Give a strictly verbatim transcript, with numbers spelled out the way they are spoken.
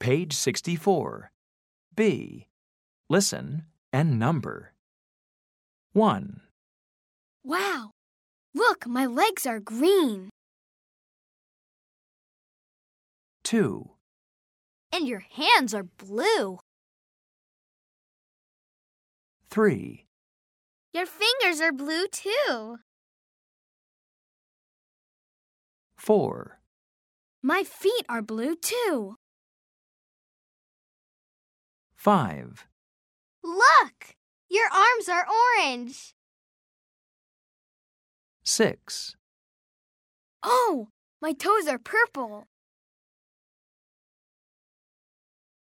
Page sixty-four. B. Listen and number. one. Wow! Look, my legs are green. two. And your hands are blue. three. Your fingers are blue too. four. My feet are blue too. five. Look! Your arms are orange. six. Oh, my toes are purple.